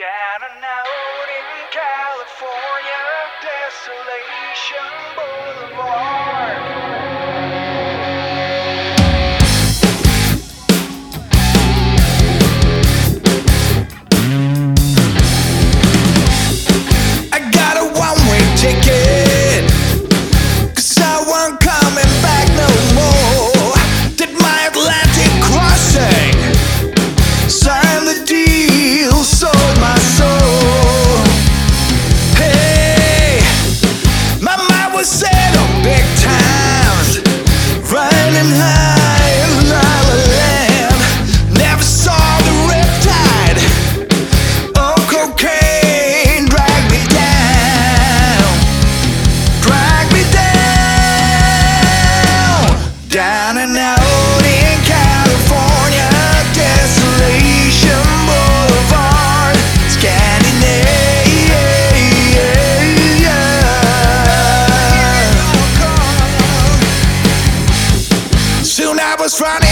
Down and out in California, Desolation Boulevard. I got a one-way ticket, 'cause I wasn't coming back no more. Did my Atlantic crossing, signed the deal, sold my soul. Hey, my mind was set on big times, riding high in La La Land. Never saw the riptide of cocaine drag me down, drag me down. Down and out in California, Desolation Boulevard, Scandinavia. Soon I was running